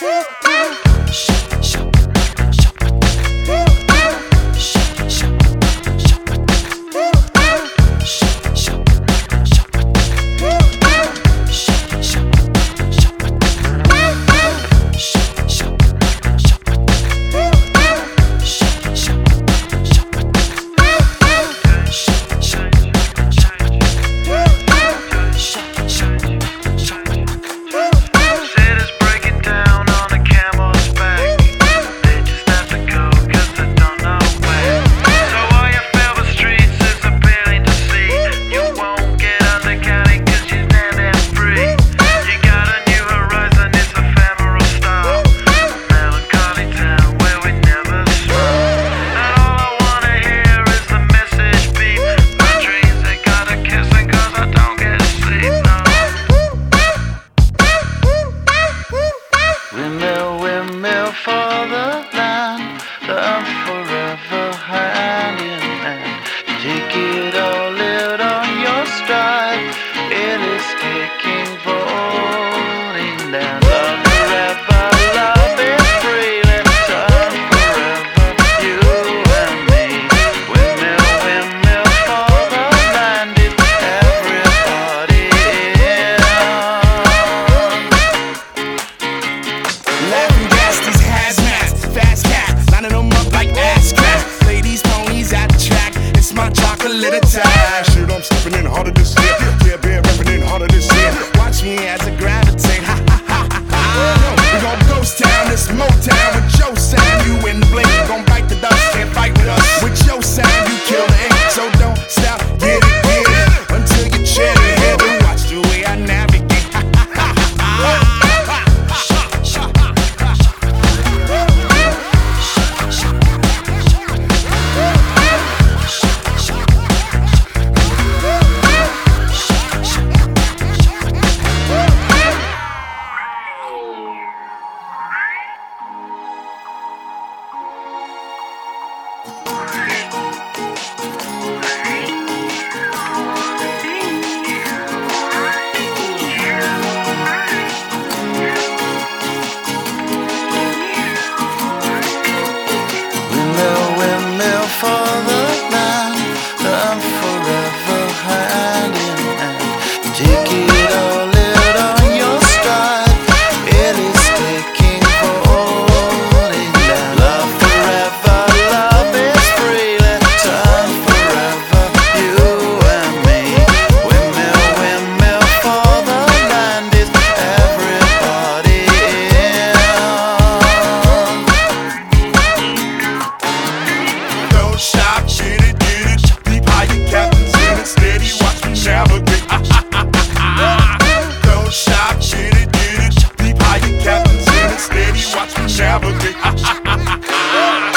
Windmill for the land, the forever hand in hand. Take it all, live on your stride. It is taking, falling down. Love forever, love is free. Let's turn forever, you and me. Windmill for the land, it's everybody in. Laughing gas, these hazmats, fast cats, lining them up like ass cracks. Ladies, ponies at the track, it's my chocolate attack. Shit, I'm stepping in harder this year. Yeah, been repping in harder this year. Watch me as I gravitate, ha ha ha ha ha. We gon' ghost town, this Motown with your sound. You in the blink, gon' bite the dust, can't fight with us. With your sound, you kill the ink, so don't stop, get it, until you chat it. Head and watch the way I navigate, ha ha ha ha. Windmill for the land, the forever hand in hand. Take it all, live on your stride. It is taking, falling down. Love forever, love is free. Let's turn forever, you and me. Windmill for the land, is everybody in. Don't stop, get it, deep high, your captain's in it, steady, watch me navigate. Don't stop, get it, deep high, your captain's in it, steady, watch me navigate.